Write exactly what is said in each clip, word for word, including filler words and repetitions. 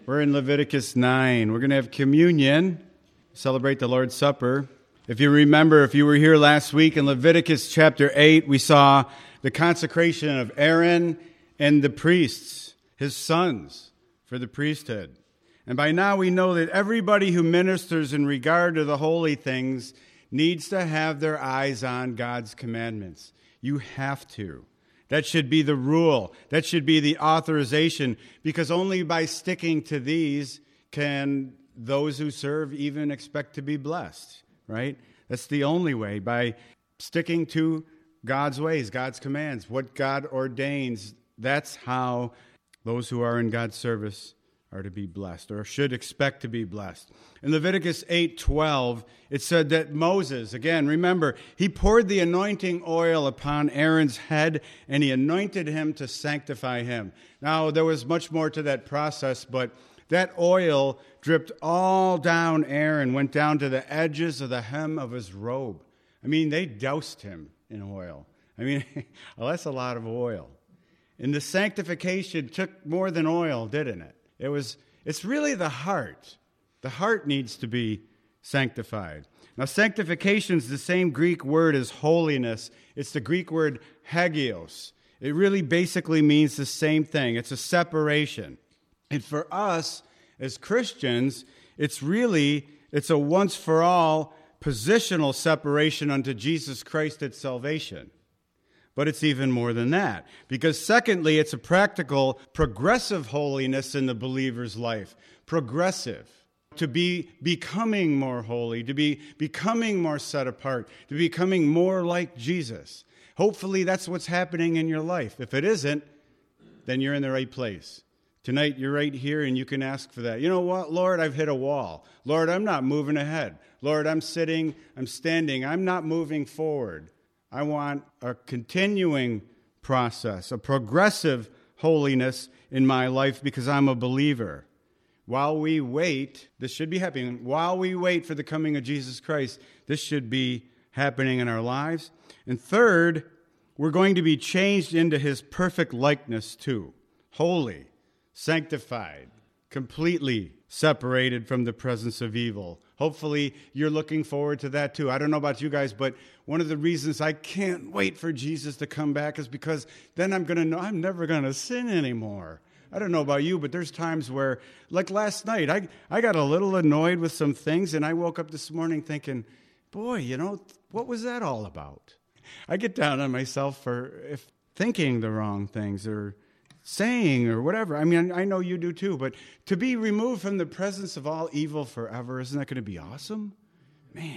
We're in Leviticus nine. We're going to have communion, celebrate the Lord's Supper. If you remember, if you were here last week in Leviticus chapter eight, we saw the consecration of Aaron and the priests, his sons, for the priesthood. And by now we know that everybody who ministers in regard to the holy things needs to have their eyes on God's commandments. You have to. That should be the rule. That should be the authorization, because only by sticking to these can those who serve even expect to be blessed, right? That's the only way, by sticking to God's ways, God's commands, what God ordains. That's how those who are in God's service are to be blessed, or should expect to be blessed. In Leviticus eight twelve, it said that Moses, again, remember, he poured the anointing oil upon Aaron's head, and he anointed him to sanctify him. Now, there was much more to that process, but that oil dripped all down Aaron, went down to the edges of the hem of his robe. I mean, they doused him in oil. I mean, well, that's a lot of oil. And the sanctification took more than oil, didn't it? It was, it's really the heart. The heart needs to be sanctified. Now, sanctification is the same Greek word as holiness. It's the Greek word hagios. It really basically means the same thing. It's a separation. And for us as Christians, it's really, it's a once-for-all positional separation unto Jesus Christ at salvation. But it's even more than that. Because secondly, it's a practical, progressive holiness in the believer's life. Progressive. To be becoming more holy, to be becoming more set apart, to be becoming more like Jesus. Hopefully that's what's happening in your life. If it isn't, then you're in the right place. Tonight you're right here and you can ask for that. You know what, Lord, I've hit a wall. Lord, I'm not moving ahead. Lord, I'm sitting, I'm standing, I'm not moving forward. I want a continuing process, a progressive holiness in my life because I'm a believer. While we wait, this should be happening. While we wait for the coming of Jesus Christ, this should be happening in our lives. And third, we're going to be changed into his perfect likeness too. Holy, sanctified, completely separated from the presence of evil. Hopefully, you're looking forward to that too. I don't know about you guys, but one of the reasons I can't wait for Jesus to come back is because then I'm going to know I'm never going to sin anymore. I don't know about you, but there's times where, like last night, I, I got a little annoyed with some things, and I woke up this morning thinking, boy, you know, what was that all about? I get down on myself for if thinking the wrong things or saying or whatever. I mean, I know you do too, but to be removed from the presence of all evil forever, isn't that going to be awesome? Man.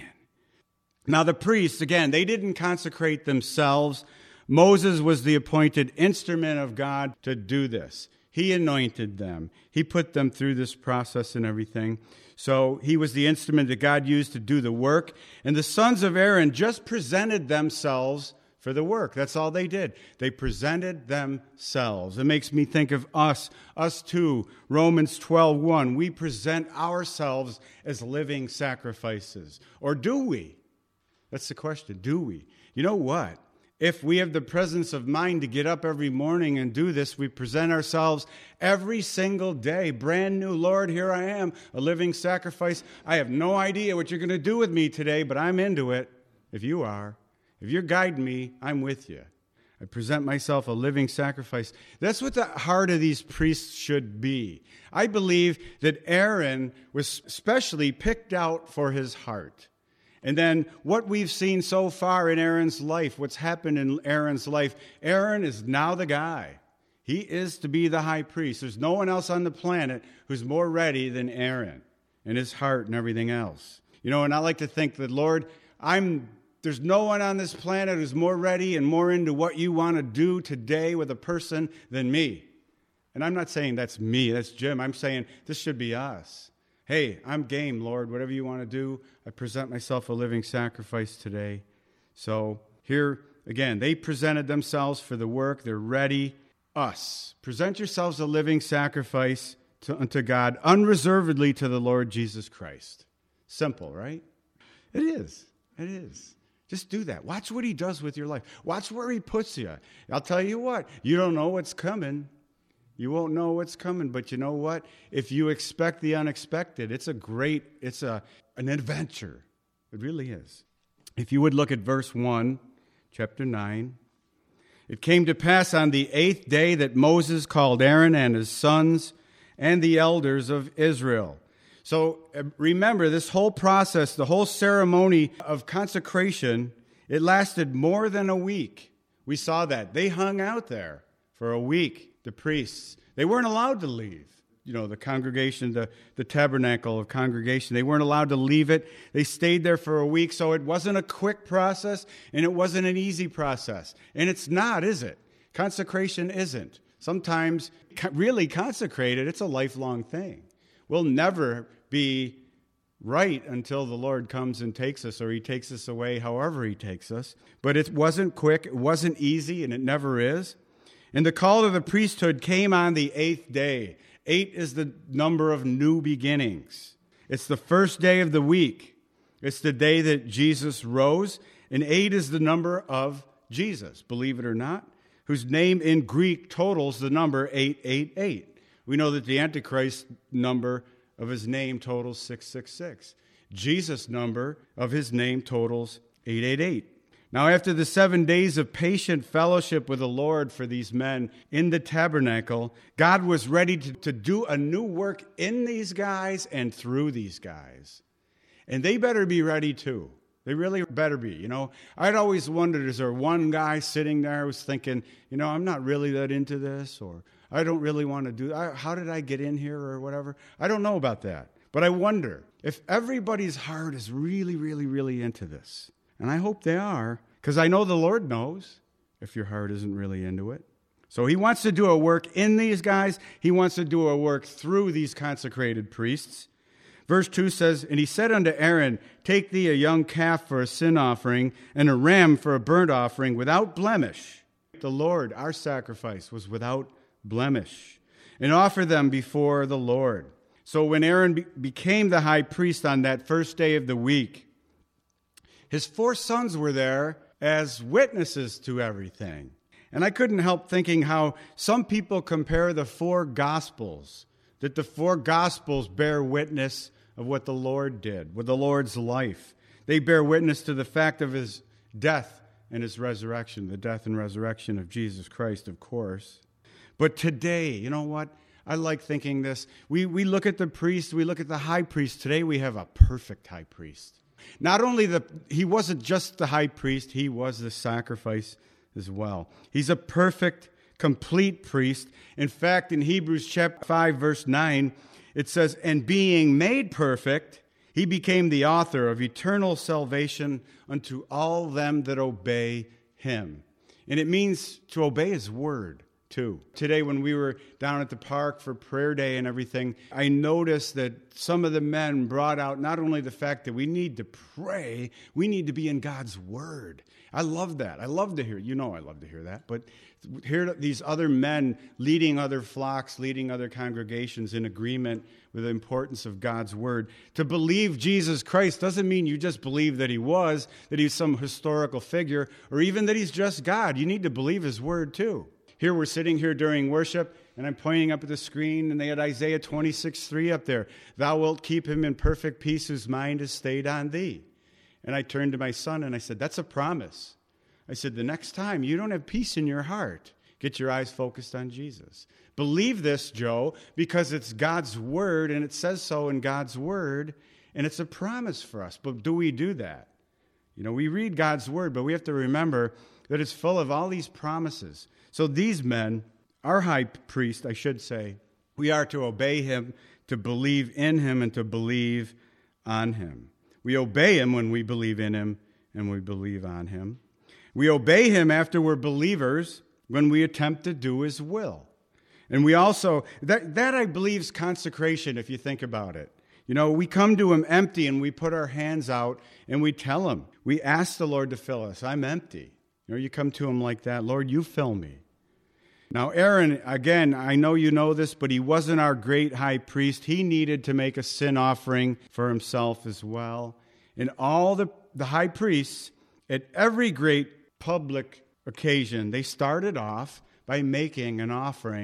Now the priests, again, they didn't consecrate themselves. Moses was the appointed instrument of God to do this. He anointed them. He put them through this process and everything. So he was the instrument that God used to do the work. And the sons of Aaron just presented themselves for the work. That's all they did. They presented themselves. It makes me think of us, us too. Romans twelve one. We present ourselves as living sacrifices. Or do we? That's the question. Do we? You know what? If we have the presence of mind to get up every morning and do this, we present ourselves every single day. Brand new, Lord, here I am, a living sacrifice. I have no idea what you're going to do with me today, but I'm into it. If you are. If you're guiding me, I'm with you. I present myself a living sacrifice. That's what the heart of these priests should be. I believe that Aaron was specially picked out for his heart. And then what we've seen so far in Aaron's life, what's happened in Aaron's life, Aaron is now the guy. He is to be the high priest. There's no one else on the planet who's more ready than Aaron and his heart and everything else. You know, and I like to think that, Lord, I'm there's no one on this planet who's more ready and more into what you want to do today with a person than me. And I'm not saying that's me, that's Jim. I'm saying this should be us. Hey, I'm game, Lord. Whatever you want to do, I present myself a living sacrifice today. So here, again, they presented themselves for the work. They're ready. Us. Present yourselves a living sacrifice to, unto God, unreservedly to the Lord Jesus Christ. Simple, right? It is. It is. Just do that. Watch what he does with your life. Watch where he puts you. I'll tell you what, you don't know what's coming. You won't know what's coming, but you know what? If you expect the unexpected, it's a great, it's a an adventure. It really is. If you would look at verse one, chapter nine. It came to pass on the eighth day that Moses called Aaron and his sons and the elders of Israel. So remember, this whole process, the whole ceremony of consecration, it lasted more than a week. We saw that. They hung out there for a week, the priests. They weren't allowed to leave. You know, the congregation, the, the tabernacle of congregation, they weren't allowed to leave it. They stayed there for a week, so it wasn't a quick process, and it wasn't an easy process. And it's not, is it? Consecration isn't. Sometimes, really consecrated, it's a lifelong thing. We'll never be right until the Lord comes and takes us, or he takes us away however he takes us. But it wasn't quick, it wasn't easy, and it never is. And the call of the priesthood came on the eighth day. Eight is the number of new beginnings. It's the first day of the week. It's the day that Jesus rose. And eight is the number of Jesus, believe it or not, whose name in Greek totals the number eight eight eight. We know that the Antichrist number of his name totals six six six. Jesus' number of his name totals eight eight eight. Now, after the seven days of patient fellowship with the Lord for these men in the tabernacle, God was ready to, to do a new work in these guys and through these guys. And they better be ready too. They really better be. You know, I'd always wondered, is there one guy sitting there who's thinking, you know, I'm not really that into this, or I don't really want to do that. How did I get in here or whatever? I don't know about that. But I wonder if everybody's heart is really, really, really into this. And I hope they are, because I know the Lord knows if your heart isn't really into it. So he wants to do a work in these guys. He wants to do a work through these consecrated priests. Verse two says, And he said unto Aaron, Take thee a young calf for a sin offering, and a ram for a burnt offering, without blemish. The Lord, our sacrifice, was without blemish. And offer them before the Lord. So when Aaron be- became the high priest on that first day of the week, his four sons were there as witnesses to everything. And I couldn't help thinking how some people compare the four Gospels, that the four Gospels bear witness of what the Lord did, with the Lord's life. They bear witness to the fact of his death and his resurrection, the death and resurrection of Jesus Christ, of course. But today, you know what? I like thinking this. We, we look at the priest, we look at the high priest. Today we have a perfect high priest. Not only the he wasn't just the high priest, he was the sacrifice as well. He's a perfect, complete priest. In fact, in Hebrews chapter five, verse nine, it says, And being made perfect, he became the author of eternal salvation unto all them that obey him. And it means to obey his word, too. Today, when we were down at the park for prayer day and everything, I noticed that some of the men brought out not only the fact that we need to pray, we need to be in God's word. I love that. I love to hear, you know I love to hear that, but hear these other men leading other flocks, leading other congregations in agreement with the importance of God's word. To believe Jesus Christ doesn't mean you just believe that he was, that he's some historical figure, or even that he's just God. You need to believe his word too. Here we're sitting here during worship, and I'm pointing up at the screen, and they had Isaiah twenty-six three up there. Thou wilt keep him in perfect peace whose mind is stayed on thee. And I turned to my son, and I said, that's a promise. I said, the next time you don't have peace in your heart, get your eyes focused on Jesus. Believe this, Joe, because it's God's word, and it says so in God's word, and it's a promise for us. But do we do that? You know, we read God's word, but we have to remember that it's full of all these promises. So these men, our high priest, I should say, we are to obey him, to believe in him, and to believe on him. We obey him when we believe in him and we believe on him. We obey him after we're believers when we attempt to do his will. And we also, that, that I believe is consecration if you think about it. You know, we come to him empty and we put our hands out and we tell him. We ask the Lord to fill us. I'm empty. You know, you come to him like that. Lord, you fill me. Now, Aaron, again, I know you know this, but he wasn't our great high priest. He needed to make a sin offering for himself as well. And all the, the high priests, at every great public occasion, they started off by making an offering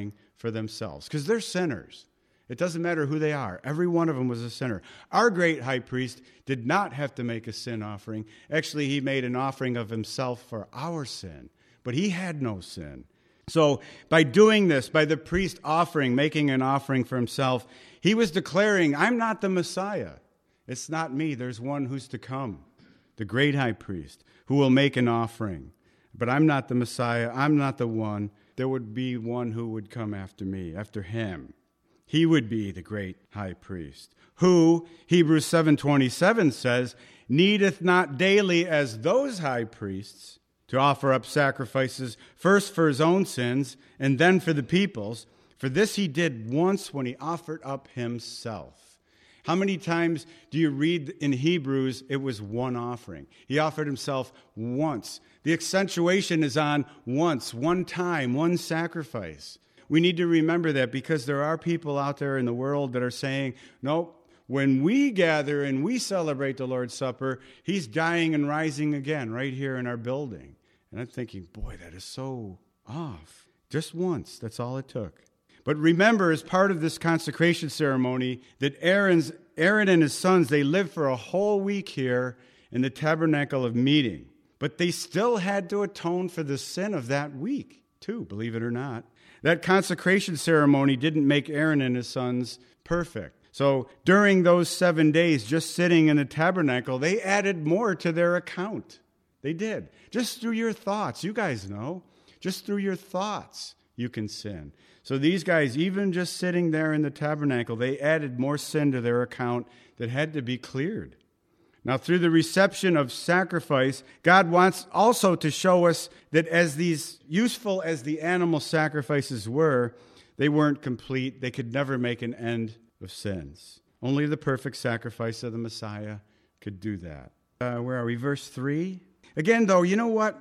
for themselves, because they're sinners. It doesn't matter who they are. Every one of them was a sinner. Our great high priest did not have to make a sin offering. Actually, he made an offering of himself for our sin, but he had no sin. So by doing this, by the priest offering, making an offering for himself, he was declaring, I'm not the Messiah. It's not me. There's one who's to come, the great high priest, who will make an offering. But I'm not the Messiah. I'm not the one. There would be one who would come after me, after him. He would be the great high priest, who, Hebrews seven twenty-seven says, needeth not daily as those high priests to offer up sacrifices, first for his own sins, and then for the people's. For this he did once when he offered up himself. How many times do you read in Hebrews it was one offering? He offered himself once. The accentuation is on once, one time, one sacrifice. We need to remember that, because there are people out there in the world that are saying, no, when we gather and we celebrate the Lord's Supper, he's dying and rising again right here in our building. And I'm thinking, boy, that is so off. Just once, that's all it took. But remember, as part of this consecration ceremony, that Aaron's, Aaron and his sons, they lived for a whole week here in the tabernacle of meeting. But they still had to atone for the sin of that week, too, believe it or not. That consecration ceremony didn't make Aaron and his sons perfect. So during those seven days, just sitting in the tabernacle, they added more to their account. They did. Just through your thoughts. You guys know. Just through your thoughts, you can sin. So these guys, even just sitting there in the tabernacle, they added more sin to their account that had to be cleared. Now, through the reception of sacrifice, God wants also to show us that as these useful as the animal sacrifices were, they weren't complete. They could never make an end of sins. Only the perfect sacrifice of the Messiah could do that. Uh, where are we? Verse three. Again, though, you know what?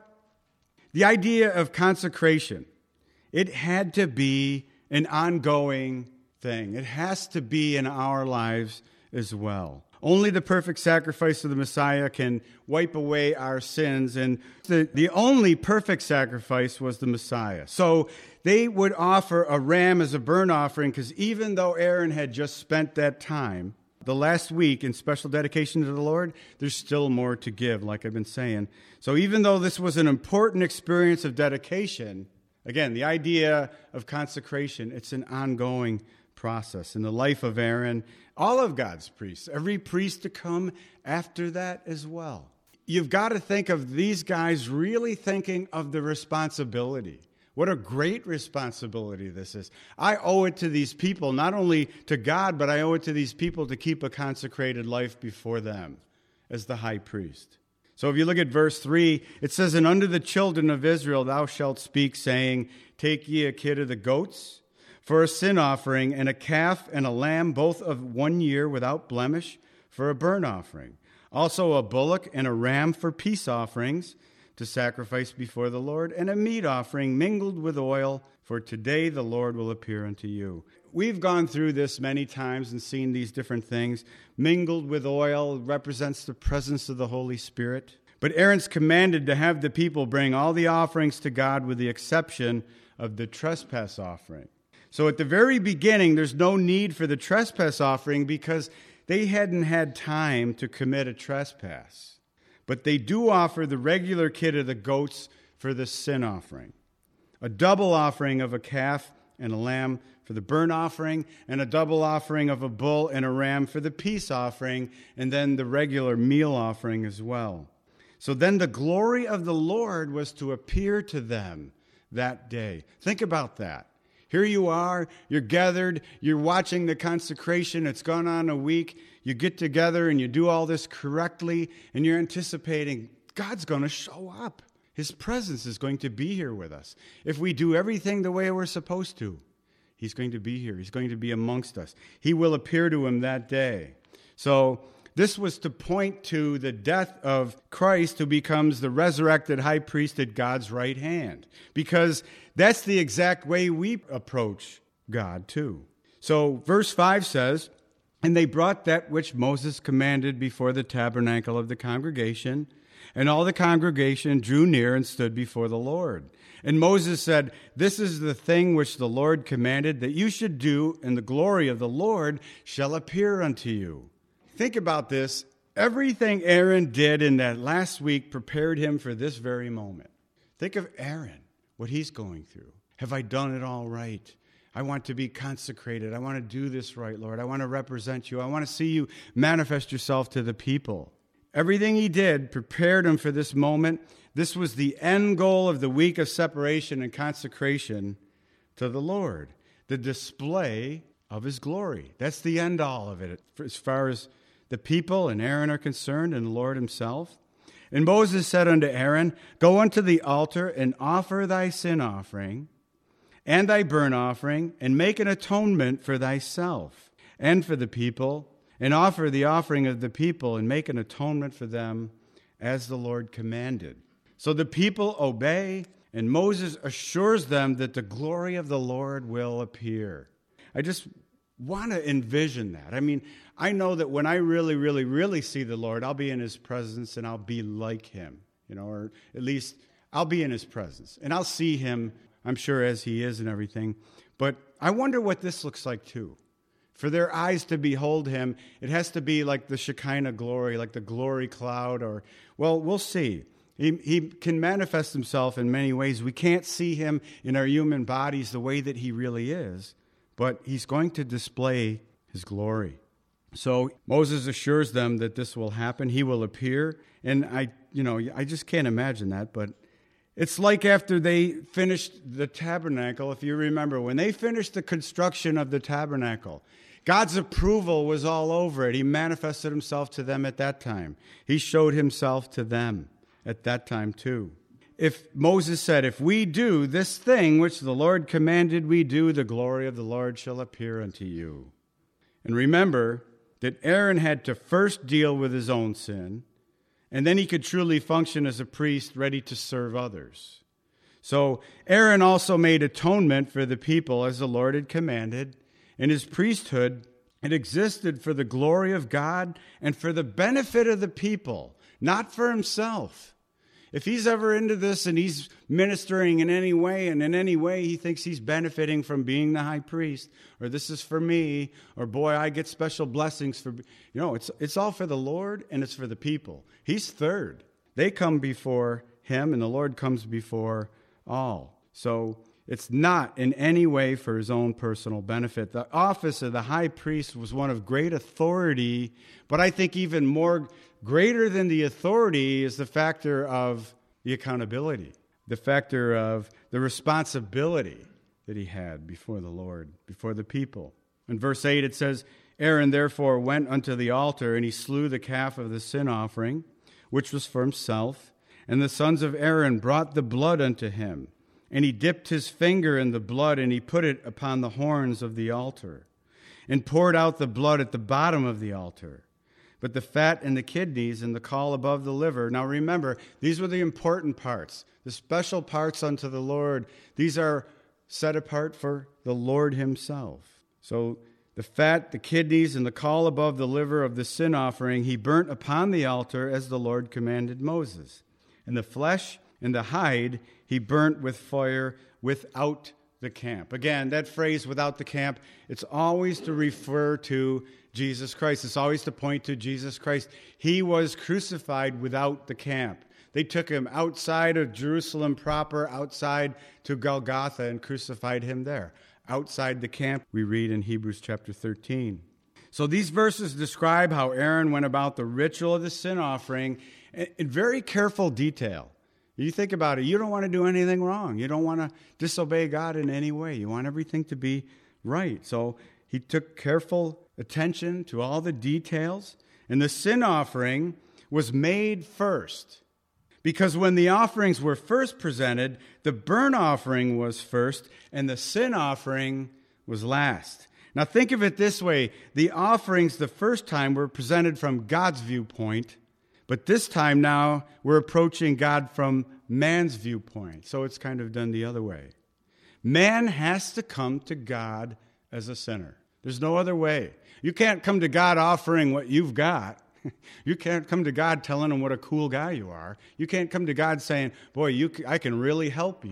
The idea of consecration, it had to be an ongoing thing. It has to be in our lives as well. Only the perfect sacrifice of the Messiah can wipe away our sins, and the, the only perfect sacrifice was the Messiah. So they would offer a ram as a burnt offering, because even though Aaron had just spent that time, the last week in special dedication to the Lord, there's still more to give, like I've been saying. So even though this was an important experience of dedication, again, the idea of consecration, it's an ongoing process in the life of Aaron, all of God's priests, every priest to come after that as well. You've got to think of these guys really thinking of the responsibility. What a great responsibility this is. I owe it to these people, not only to God, but I owe it to these people to keep a consecrated life before them as the high priest. So if you look at verse three, it says, And unto the children of Israel thou shalt speak, saying, Take ye a kid of the goats for a sin offering, and a calf and a lamb, both of one year without blemish, for a burnt offering. Also a bullock and a ram for peace offerings, to sacrifice before the Lord, and a meat offering mingled with oil, for today the Lord will appear unto you. We've gone through this many times and seen these different things. Mingled with oil represents the presence of the Holy Spirit. But Aaron's commanded to have the people bring all the offerings to God with the exception of the trespass offering. So at the very beginning, there's no need for the trespass offering because they hadn't had time to commit a trespass. But they do offer the regular kid of the goats for the sin offering, a double offering of a calf and a lamb for the burnt offering, and a double offering of a bull and a ram for the peace offering, and then the regular meal offering as well. So then the glory of the Lord was to appear to them that day. Think about that. Here you are, you're gathered, you're watching the consecration, it's gone on a week, you get together and you do all this correctly, and you're anticipating God's going to show up. His presence is going to be here with us. If we do everything the way we're supposed to, He's going to be here. He's going to be amongst us. He will appear to him that day. So this was to point to the death of Christ, who becomes the resurrected high priest at God's right hand, because that's the exact way we approach God too. So verse five says, And they brought that which Moses commanded before the tabernacle of the congregation, and all the congregation drew near and stood before the Lord. And Moses said, "This is the thing which the Lord commanded that you should do, and the glory of the Lord shall appear unto you." Think about this. Everything Aaron did in that last week prepared him for this very moment. Think of Aaron, what he's going through. Have I done it all right? I want to be consecrated. I want to do this right, Lord. I want to represent you. I want to see you manifest yourself to the people. Everything he did prepared him for this moment. This was the end goal of the week of separation and consecration to the Lord, the display of his glory. That's the end all of it as far as the people and Aaron are concerned and the Lord himself. And Moses said unto Aaron, "Go unto the altar and offer thy sin offering and thy burnt offering, and make an atonement for thyself and for the people, and offer the offering of the people, and make an atonement for them as the Lord commanded." So the people obey, and Moses assures them that the glory of the Lord will appear. I just want to envision that. I mean, I know that when I really, really, really see the Lord, I'll be in his presence and I'll be like him, you know, or at least I'll be in his presence and I'll see him, I'm sure, as he is and everything. But I wonder what this looks like too. For their eyes to behold him, it has to be like the Shekinah glory, like the glory cloud, or, well, we'll see. He, he can manifest himself in many ways. We can't see him in our human bodies the way that he really is, but he's going to display his glory. So Moses assures them that this will happen. He will appear. And I, you know, I just can't imagine that, but it's like after they finished the tabernacle, if you remember, when they finished the construction of the tabernacle, God's approval was all over it. He manifested himself to them at that time. He showed himself to them at that time too. If Moses said, "If we do this thing which the Lord commanded we do, the glory of the Lord shall appear unto you." And remember that Aaron had to first deal with his own sin, and then he could truly function as a priest ready to serve others. So Aaron also made atonement for the people as the Lord had commanded, and his priesthood, it existed for the glory of God and for the benefit of the people, not for himself. If he's ever into this and he's ministering in any way, and in any way he thinks he's benefiting from being the high priest, or this is for me, or boy, I get special blessings for, you know, it's it's all for the Lord and it's for the people. He's third. They come before him and the Lord comes before all. So it's not in any way for his own personal benefit. The office of the high priest was one of great authority, but I think even more greater than the authority is the factor of the accountability, the factor of the responsibility that he had before the Lord, before the people. In verse eight it says, "Aaron therefore went unto the altar, and he slew the calf of the sin offering, which was for himself. And the sons of Aaron brought the blood unto him. And he dipped his finger in the blood, and he put it upon the horns of the altar, and poured out the blood at the bottom of the altar. But the fat and the kidneys and the caul above the liver." Now remember, these were the important parts, the special parts unto the Lord. These are set apart for the Lord himself. So the fat, the kidneys, and the caul above the liver of the sin offering he burnt upon the altar as the Lord commanded Moses. And the flesh and the hide he burnt with fire without the camp. Again, that phrase, "without the camp," it's always to refer to Jesus Christ. It's always to point to Jesus Christ. He was crucified without the camp. They took him outside of Jerusalem proper, outside to Golgotha, and crucified him there. Outside the camp, we read in Hebrews chapter thirteen. So these verses describe how Aaron went about the ritual of the sin offering in very careful detail. You think about it, you don't want to do anything wrong. You don't want to disobey God in any way. You want everything to be right. So he took careful attention to all the details. And the sin offering was made first. Because when the offerings were first presented, the burnt offering was first, and the sin offering was last. Now think of it this way. The offerings the first time were presented from God's viewpoint, but this time now we're approaching God from man's viewpoint. So it's kind of done the other way. Man has to come to God as a sinner. There's no other way. You can't come to God offering what you've got. You can't come to God telling him what a cool guy you are. You can't come to God saying, boy, you, I can really help you.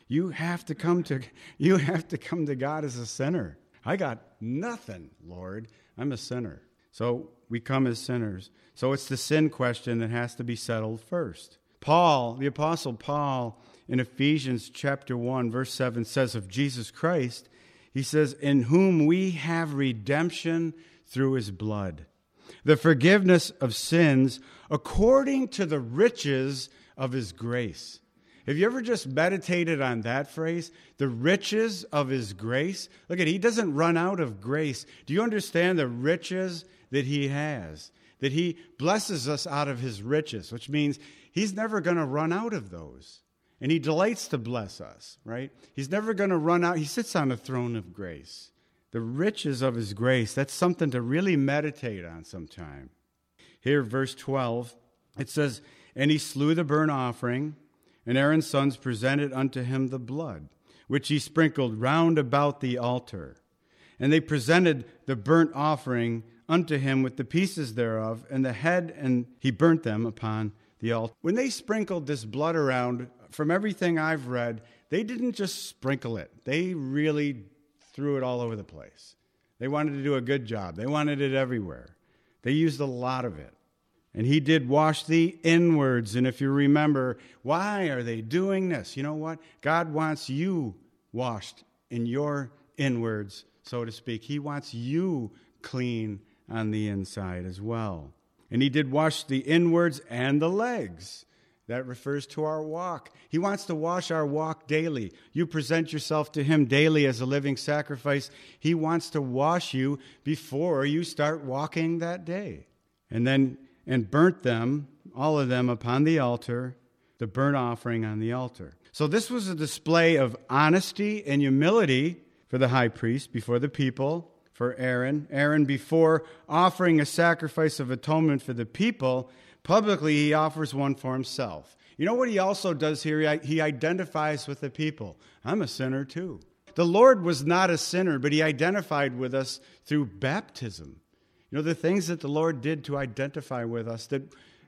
You have to come to you have to come to God as a sinner. I got nothing, Lord. I'm a sinner. So we come as sinners. So it's the sin question that has to be settled first. Paul, the Apostle Paul, in Ephesians chapter one, verse seven, says of Jesus Christ, he says, in whom we have redemption through his blood, the forgiveness of sins according to the riches of his grace. Have you ever just meditated on that phrase? The riches of his grace? Look at, he doesn't run out of grace. Do you understand the riches that he has? That he blesses us out of his riches, which means he's never going to run out of those. And he delights to bless us, right? He's never going to run out. He sits on the throne of grace. The riches of his grace, that's something to really meditate on sometime. Here, verse twelve, it says, and he slew the burnt offering, and Aaron's sons presented unto him the blood, which he sprinkled round about the altar. And they presented the burnt offering unto him with the pieces thereof, and the head, and he burnt them upon the altar. When they sprinkled this blood around, from everything I've read, they didn't just sprinkle it. They really threw it all over the place. They wanted to do a good job. They wanted it everywhere. They used a lot of it. And he did wash the inwards. And if you remember, why are they doing this? You know what? God wants you washed in your inwards, so to speak. He wants you clean on the inside as well. And he did wash the inwards and the legs. That refers to our walk. He wants to wash our walk daily. You present yourself to him daily as a living sacrifice. He wants to wash you before you start walking that day. And then, and burnt them, all of them, upon the altar, the burnt offering on the altar. So this was a display of honesty and humility for the high priest before the people, for Aaron. Aaron, before offering a sacrifice of atonement for the people, publicly he offers one for himself. You know what he also does here? He identifies with the people. I'm a sinner too. The Lord was not a sinner, but he identified with us through baptism. You know, the things that the Lord did to identify with us that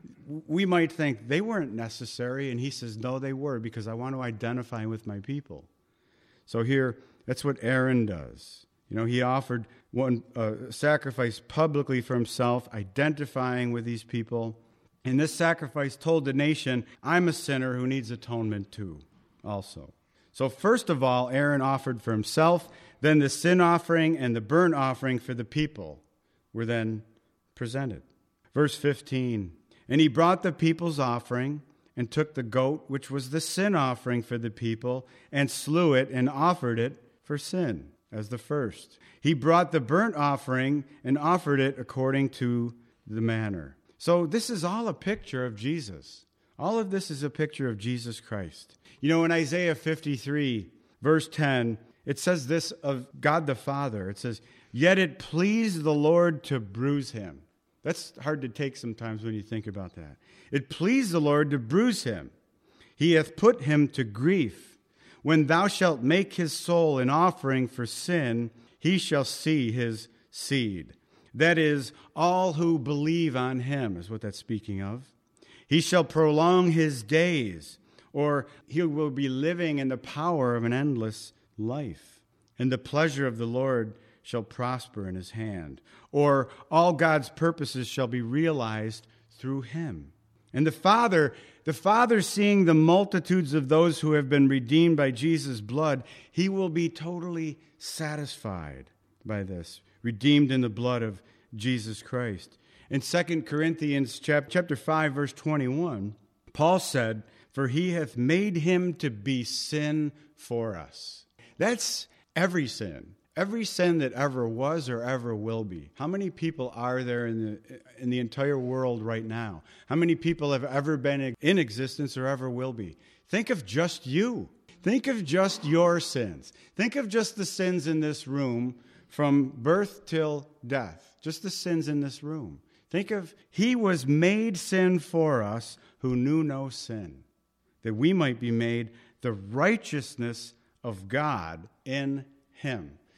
we might think they weren't necessary, and he says, no, they were, because I want to identify with my people. So here, that's what Aaron does. You know, he offered one uh, sacrifice publicly for himself, identifying with these people. And this sacrifice told the nation, I'm a sinner who needs atonement too, also. So first of all, Aaron offered for himself, then the sin offering and the burnt offering for the people were then presented. Verse fifteen, and he brought the people's offering and took the goat, which was the sin offering for the people, and slew it and offered it for sin as the first. He brought the burnt offering and offered it according to the manner. So this is all a picture of Jesus. All of this is a picture of Jesus Christ. You know, in Isaiah fifty-three, verse ten, it says this of God the Father. It says, yet it pleased the Lord to bruise him. That's hard to take sometimes when you think about that. It pleased the Lord to bruise him. He hath put him to grief. When thou shalt make his soul an offering for sin, he shall see his seed. That is, all who believe on him, is what that's speaking of. He shall prolong his days, or he will be living in the power of an endless life. And the pleasure of the Lord shall prosper in his hand, or all God's purposes shall be realized through him. And the Father, the Father seeing the multitudes of those who have been redeemed by Jesus' blood, he will be totally satisfied by this, redeemed in the blood of Jesus Christ. In Second Corinthians chapter five, verse twenty-one, Paul said, for he hath made him to be sin for us. That's every sin. Every sin that ever was or ever will be. How many people are there in the in the entire world right now? How many people have ever been in existence or ever will be? Think of just you. Think of just your sins. Think of just the sins in this room from birth till death. Just the sins in this room. Think of, he was made sin for us who knew no sin, that we might be made the righteousness of God in him.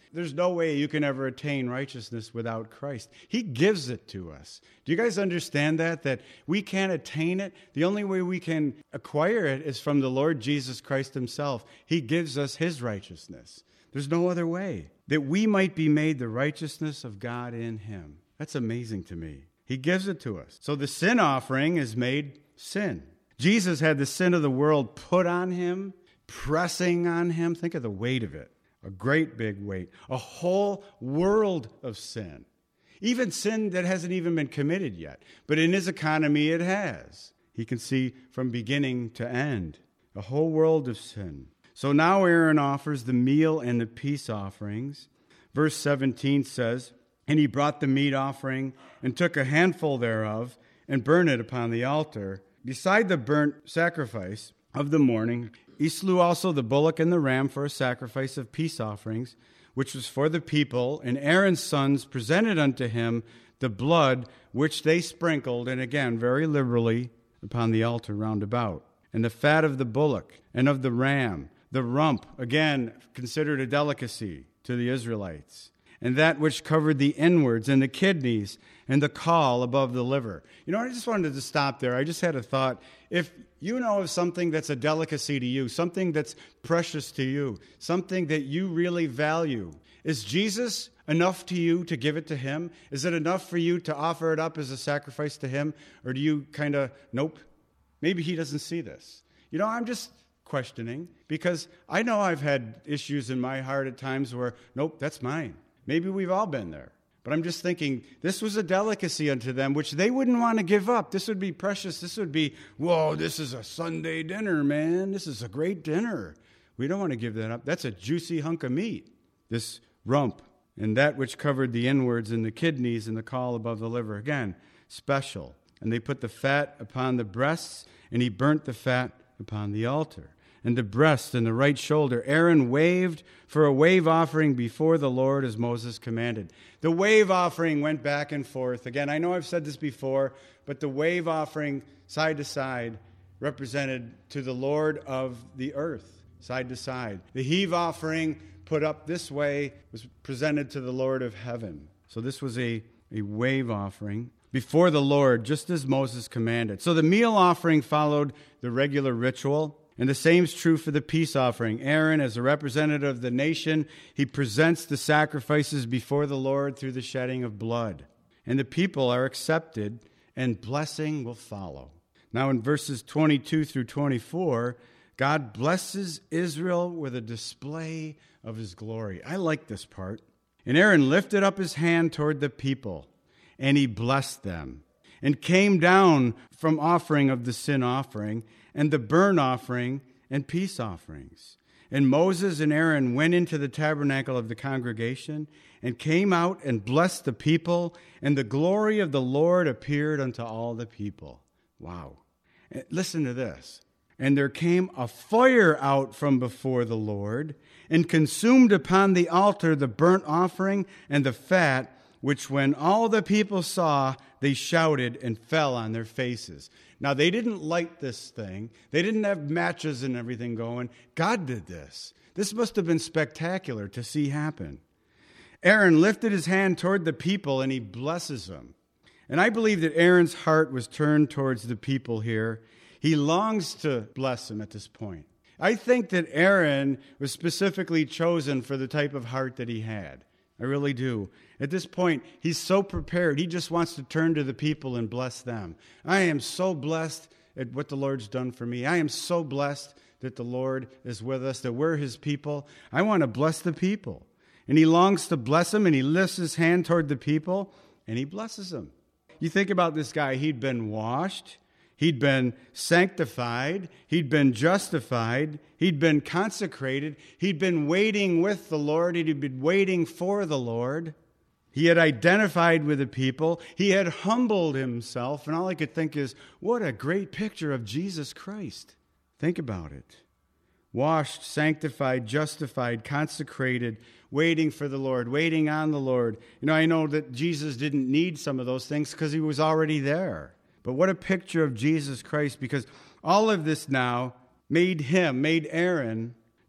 There's no way you can ever attain righteousness without Christ. He gives it to us. Do you guys understand that? That we can't attain it? The only way we can acquire it is from the Lord Jesus Christ himself. He gives us his righteousness. There's no other way. That we might be made the righteousness of God in him. That's amazing to me. He gives it to us. So the sin offering is made sin. Jesus had the sin of the world put on him, pressing on him. Think of the weight of it. A great big weight. A whole world of sin. Even sin that hasn't even been committed yet. But in his economy, it has. He can see from beginning to end. A whole world of sin. So now Aaron offers the meal and the peace offerings. Verse seventeen says, "And he brought the meat offering and took a handful thereof and burned it upon the altar. Beside the burnt sacrifice of the morning, he slew also the bullock and the ram for a sacrifice of peace offerings, which was for the people. And Aaron's sons presented unto him the blood which they sprinkled," and again, very liberally, "upon the altar round about. And the fat of the bullock and of the ram, the rump," again, considered a delicacy to the Israelites, "and that which covered the inwards, and the kidneys, and the caul above the liver." You know, I just wanted to stop there. I just had a thought. If you know of something that's a delicacy to you, something that's precious to you, something that you really value, is Jesus enough to you to give it to him? Is it enough for you to offer it up as a sacrifice to him? Or do you kind of, nope, maybe he doesn't see this. You know, I'm just questioning, because I know I've had issues in my heart at times where, nope, that's mine. Maybe we've all been there. But I'm just thinking, this was a delicacy unto them, which they wouldn't want to give up. This would be precious. This would be, whoa, this is a Sunday dinner, man. This is a great dinner. We don't want to give that up. That's a juicy hunk of meat, this rump, and that which covered the inwards and the kidneys and the caul above the liver. Again, special. And they put the fat upon the breasts, and he burnt the fat upon the altar. And the breast and the right shoulder Aaron waved for a wave offering before the Lord, as Moses commanded. The wave offering went back and forth. Again, I know I've said this before, but the wave offering side to side represented to the Lord of the earth, side to side. The heave offering put up this way was presented to the Lord of heaven. So this was a, a wave offering before the Lord, just as Moses commanded. So the meal offering followed the regular ritual. And the same is true for the peace offering. Aaron, as a representative of the nation, he presents the sacrifices before the Lord through the shedding of blood. And the people are accepted, and blessing will follow. Now in verses twenty-two through twenty-four, God blesses Israel with a display of his glory. I like this part. "And Aaron lifted up his hand toward the people, and he blessed them, and came down from offering of the sin offering, and the burnt offering and peace offerings. And Moses and Aaron went into the tabernacle of the congregation, and came out and blessed the people, and the glory of the Lord appeared unto all the people." Wow. Listen to this. "And there came a fire out from before the Lord, and consumed upon the altar the burnt offering and the fat, which when all the people saw, they shouted and fell on their faces." Now, they didn't light this thing. They didn't have matches and everything going. God did this. This must have been spectacular to see happen. Aaron lifted his hand toward the people, and he blesses them. And I believe that Aaron's heart was turned towards the people here. He longs to bless them at this point. I think that Aaron was specifically chosen for the type of heart that he had. I really do. At this point, he's so prepared. He just wants to turn to the people and bless them. I am so blessed at what the Lord's done for me. I am so blessed that the Lord is with us, that we're his people. I want to bless the people. And he longs to bless them, and he lifts his hand toward the people, and he blesses them. You think about this guy. He'd been washed. He'd been sanctified. He'd been justified. He'd been consecrated. He'd been waiting with the Lord. He'd been waiting for the Lord. He had identified with the people. He had humbled himself. And all I could think is, what a great picture of Jesus Christ. Think about it. Washed, sanctified, justified, consecrated, waiting for the Lord, waiting on the Lord. You know, I know that Jesus didn't need some of those things because he was already there. But what a picture of Jesus Christ, because all of this now made him, made Aaron,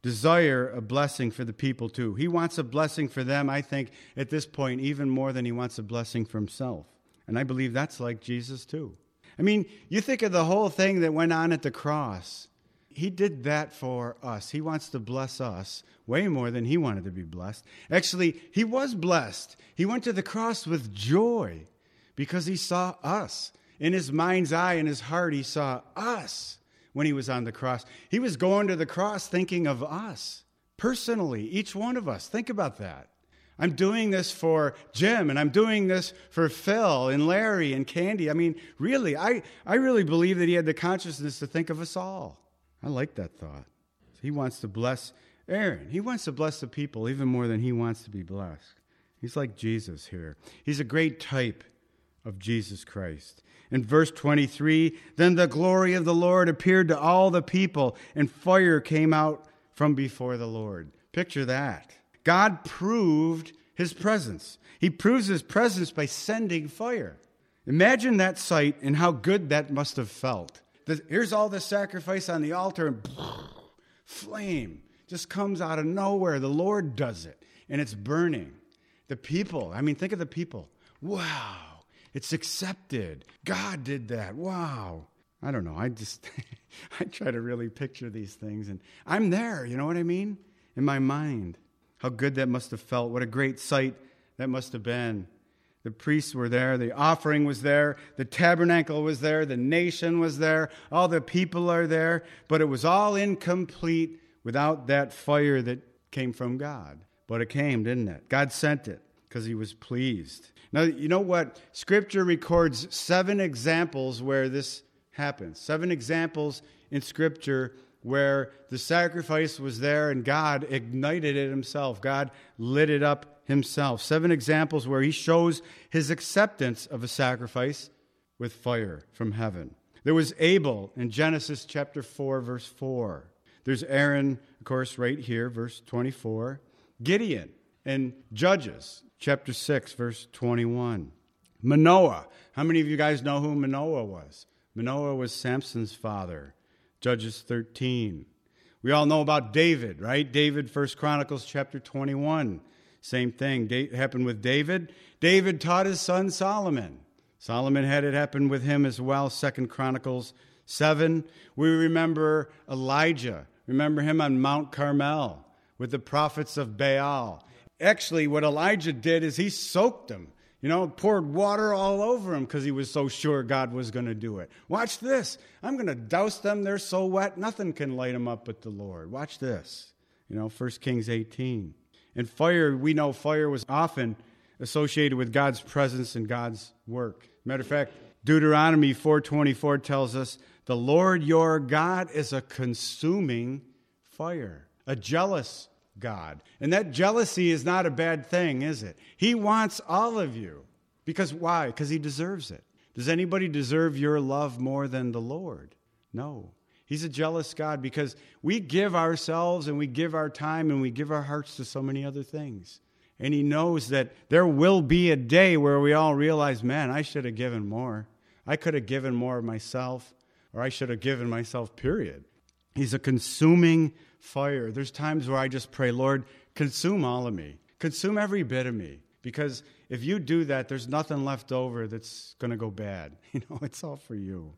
desire a blessing for the people too. He wants a blessing for them, I think, at this point, even more than he wants a blessing for himself. And I believe that's like Jesus too. I mean, you think of the whole thing that went on at the cross. He did that for us. He wants to bless us way more than he wanted to be blessed. Actually, he was blessed. He went to the cross with joy because he saw us. In his mind's eye, in his heart, he saw us when he was on the cross. He was going to the cross thinking of us, personally, each one of us. Think about that. I'm doing this for Jim, and I'm doing this for Phil and Larry and Candy. I mean, really, I, I really believe that he had the consciousness to think of us all. I like that thought. He wants to bless Aaron. He wants to bless the people even more than he wants to be blessed. He's like Jesus here. He's a great type of Jesus Christ. In verse twenty-three, then the glory of the Lord appeared to all the people, and fire came out from before the Lord. Picture that. God proved his presence. He proves his presence by sending fire. Imagine that sight and how good that must have felt. Here's all the sacrifice on the altar, and flame just comes out of nowhere. The Lord does it, and it's burning. The people, I mean, think of the people. Wow, it's accepted. God did that. Wow. I don't know. I just, I try to really picture these things, and I'm there, you know what I mean? In my mind. How good that must have felt. What a great sight that must have been. The priests were there. The offering was there. The tabernacle was there. The nation was there. All the people are there. But it was all incomplete without that fire that came from God. But it came, didn't it? God sent it because he was pleased. Now, you know what? Scripture records seven examples where this happens. Seven examples in Scripture where the sacrifice was there and God ignited it himself. God lit it up himself. Seven examples where he shows his acceptance of a sacrifice with fire from heaven. There was Abel in Genesis chapter four, verse four. There's Aaron, of course, right here, verse twenty-four. Gideon in Judges chapter six, verse twenty-one. Manoah. How many of you guys know who Manoah was? Manoah was Samson's father. Judges thirteen. We all know about David, right? David, First Chronicles chapter twenty-one. Same thing da- happened with David. David taught his son Solomon. Solomon had it happen with him as well. Second Chronicles seven. We remember Elijah. Remember him on Mount Carmel with the prophets of Baal. Actually, what Elijah did is he soaked them. You know, poured water all over him because he was so sure God was going to do it. Watch this. I'm going to douse them. They're so wet, nothing can light them up but the Lord. Watch this. You know, First Kings eighteen. And fire, we know fire was often associated with God's presence and God's work. Matter of fact, Deuteronomy four twenty-four tells us, the Lord your God is a consuming fire, a jealous God. And that jealousy is not a bad thing, is it? He wants all of you. Because why? Because he deserves it. Does anybody deserve your love more than the Lord? No. He's a jealous God because we give ourselves and we give our time and we give our hearts to so many other things. And he knows that there will be a day where we all realize, man, I should have given more. I could have given more of myself, or I should have given myself, period. He's a consuming fire. There's times where I just pray, Lord, consume all of me. Consume every bit of me. Because if you do that, there's nothing left over that's going to go bad. You know, it's all for you.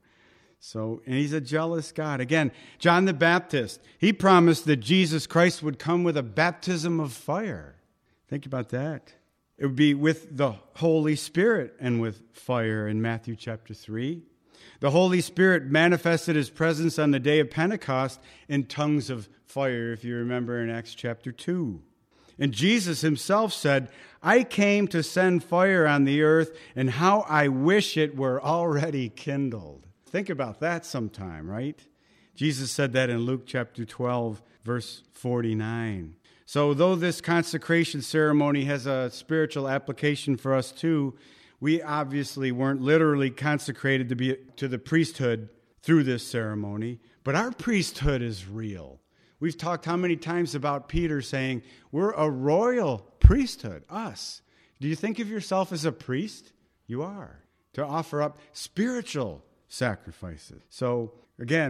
So, and he's a jealous God. Again, John the Baptist, he promised that Jesus Christ would come with a baptism of fire. Think about that. It would be with the Holy Spirit and with fire in Matthew chapter three. The Holy Spirit manifested his presence on the day of Pentecost in tongues of fire, if you remember in Acts chapter two. And Jesus himself said, I came to send fire on the earth, and how I wish it were already kindled. Think about that sometime, right? Jesus said that in Luke chapter twelve, verse forty-nine. So though this consecration ceremony has a spiritual application for us too, we obviously weren't literally consecrated to be to the priesthood through this ceremony, but our priesthood is real. We've talked how many times about Peter saying, we're a royal priesthood, us. Do you think of yourself as a priest? You are. To offer up spiritual sacrifices. So, again,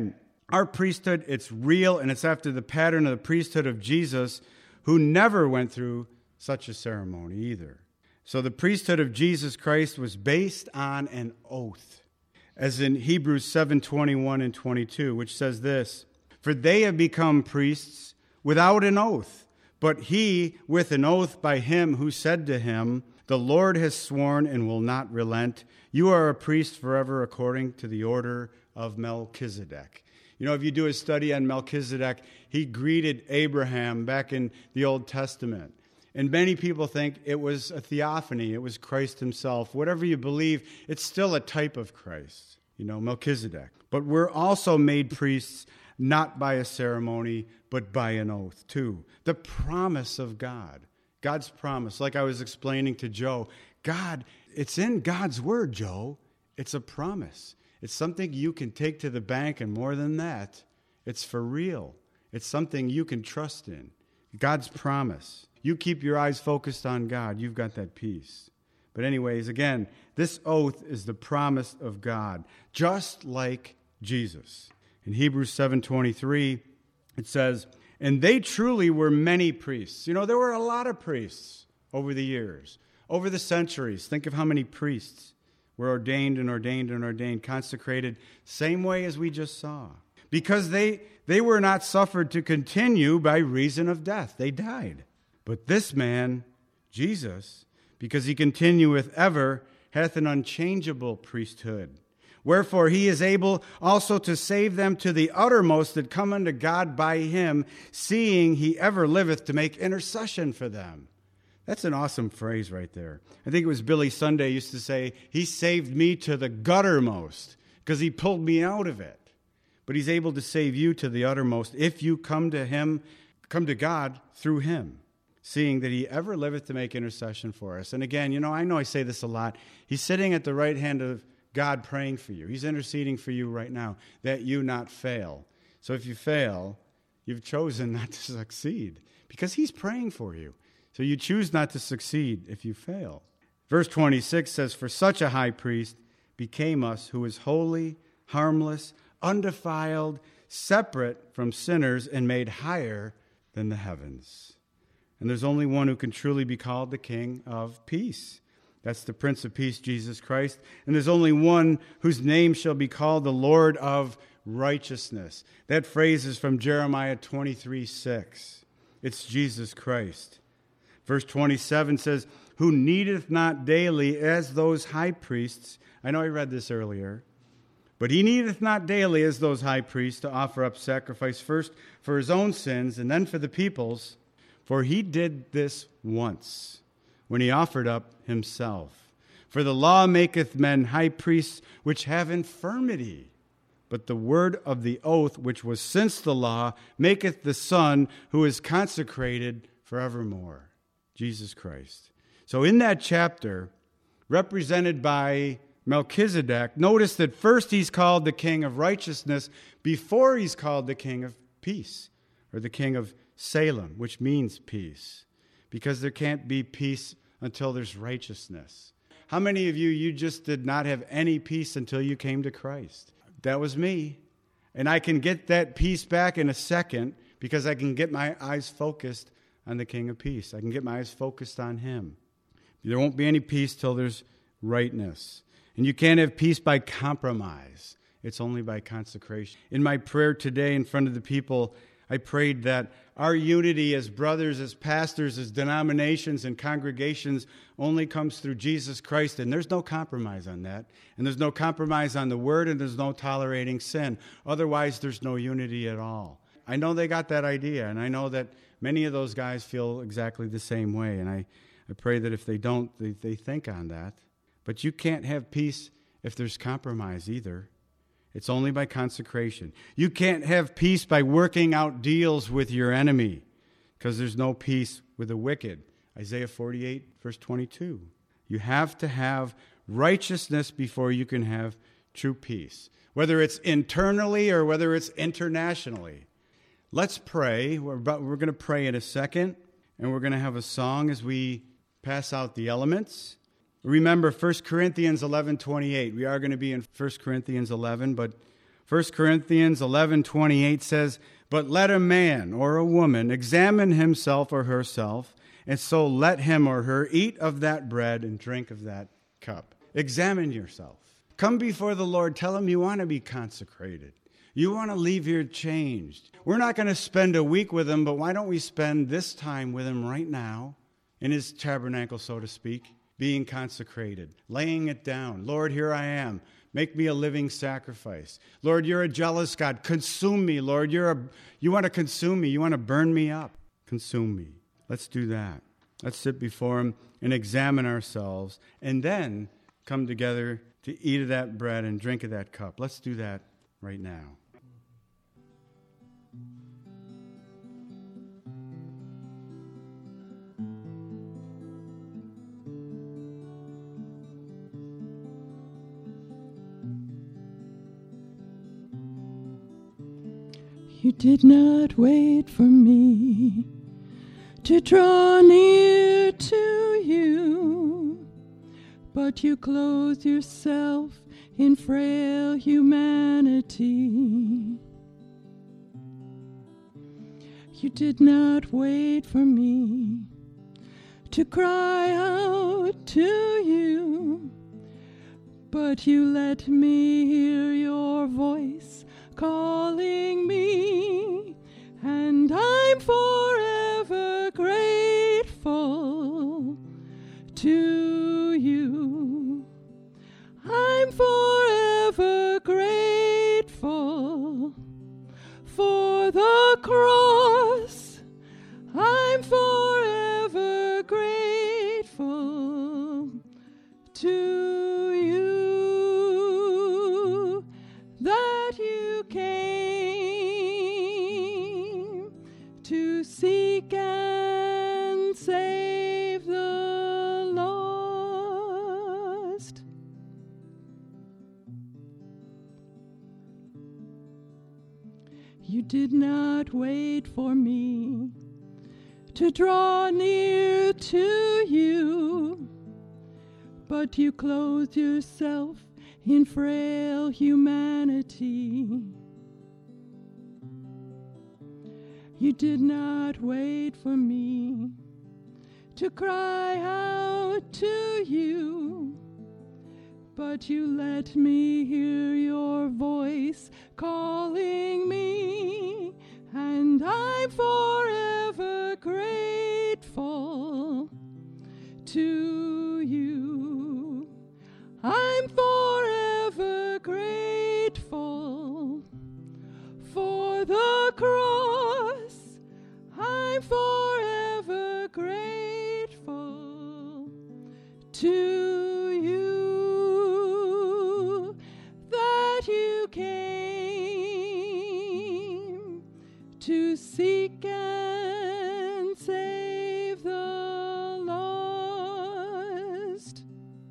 Our priesthood, it's real, and it's after the pattern of the priesthood of Jesus, who never went through such a ceremony either. So the priesthood of Jesus Christ was based on an oath, as in Hebrews seven twenty-one and twenty-two, which says this, "For they have become priests without an oath, but he with an oath by him who said to him, 'The Lord has sworn and will not relent. You are a priest forever according to the order of Melchizedek.'" You know, if you do a study on Melchizedek, he greeted Abraham back in the Old Testament. And many people think it was a theophany, it was Christ himself. Whatever you believe, it's still a type of Christ, you know, Melchizedek. But we're also made priests not by a ceremony, but by an oath, too. The promise of God. God's promise, like I was explaining to Joe, God, it's in God's word, Joe. It's a promise. It's something you can take to the bank, and more than that, it's for real. It's something you can trust in. God's promise. You keep your eyes focused on God, you've got that peace. But anyways, again, this oath is the promise of God, just like Jesus. In Hebrews seven twenty-three, it says, "And they truly were many priests." You know, there were a lot of priests over the years, over the centuries. Think of how many priests were ordained and ordained and ordained, consecrated, same way as we just saw. Because they, they were not suffered to continue by reason of death. They died. But this man, Jesus, because he continueth ever, hath an unchangeable priesthood. Wherefore he is able also to save them to the uttermost that come unto God by him, seeing he ever liveth to make intercession for them. That's an awesome phrase right there. I think it was Billy Sunday used to say, he saved me to the guttermost because he pulled me out of it. But he's able to save you to the uttermost if you come to him, come to God through him, seeing that he ever liveth to make intercession for us. And again, you know, I know I say this a lot. He's sitting at the right hand of God praying for you. He's interceding for you right now, that you not fail. So if you fail, you've chosen not to succeed because he's praying for you. So you choose not to succeed if you fail. Verse twenty-six says, "For such a high priest became us, who is holy, harmless, undefiled, separate from sinners, and made higher than the heavens." And there's only one who can truly be called the King of Peace. That's the Prince of Peace, Jesus Christ. And there's only one whose name shall be called the Lord of Righteousness. That phrase is from Jeremiah twenty-three six. It's Jesus Christ. Verse twenty-seven says, "Who needeth not daily as those high priests." I know I read this earlier. "But he needeth not daily as those high priests to offer up sacrifice first for his own sins and then for the people's. For he did this once, when he offered up himself. For the law maketh men high priests which have infirmity. But the word of the oath, which was since the law, maketh the Son who is consecrated forevermore." Jesus Christ. So in that chapter, represented by Melchizedek, notice that first he's called the King of Righteousness before he's called the King of Peace, or the King of Salem, which means peace, because there can't be peace until there's righteousness. How many of you, you just did not have any peace until you came to Christ? That was me. And I can get that peace back in a second because I can get my eyes focused on the King of Peace. I can get my eyes focused on him. There won't be any peace till there's rightness. And you can't have peace by compromise. It's only by consecration. In my prayer today in front of the people, I prayed that our unity as brothers, as pastors, as denominations and congregations only comes through Jesus Christ, and there's no compromise on that. And there's no compromise on the word, and there's no tolerating sin. Otherwise, there's no unity at all. I know they got that idea, and I know that many of those guys feel exactly the same way, and I, I pray that if they don't, they, they think on that. But you can't have peace if there's compromise either. It's only by consecration. You can't have peace by working out deals with your enemy, because there's no peace with the wicked. Isaiah forty-eight, verse twenty-two. You have to have righteousness before you can have true peace, whether it's internally or whether it's internationally. Let's pray. We're, about, we're going to pray in a second, and we're going to have a song as we pass out the elements. Remember First Corinthians eleven twenty-eight. We are going to be in First Corinthians eleven, but First Corinthians eleven twenty-eight says, "But let a man or a woman examine himself or herself, and so let him or her eat of that bread and drink of that cup." Examine yourself. Come before the Lord. Tell him you want to be consecrated. You want to leave here changed. We're not going to spend a week with him, but why don't we spend this time with him right now in his tabernacle, so to speak, being consecrated, laying it down. Lord, here I am. Make me a living sacrifice. Lord, you're a jealous God. Consume me, Lord. You're a, you want to consume me. You want to burn me up. Consume me. Let's do that. Let's sit before him and examine ourselves and then come together to eat of that bread and drink of that cup. Let's do that right now. You did not wait for me to draw near to you, but you clothed yourself in frail humanity. You did not wait for me to cry out to you, but you let me hear your voice calling me, and I'm forever grateful to you. I'm forever grateful for the cross. I'm forever grateful to you that you came to seek and save the lost. You did not wait for me to draw near to you, but you clothed yourself in frail humanity. You did not wait for me to cry out to you, but you let me hear your voice calling me, and I'm forever grateful to you. I'm forever grateful for the cross. I'm forever grateful to you that you came to seek and save the lost.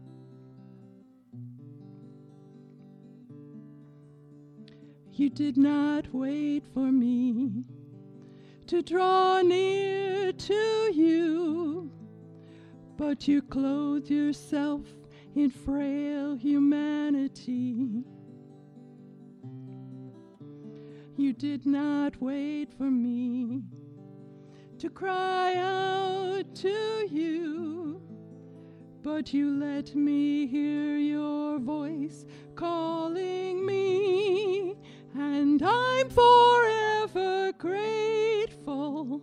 You did not wait for me to draw near to you, but you clothed yourself in frail humanity. You did not wait for me to cry out to you, but you let me hear your voice calling me, and I'm forever grateful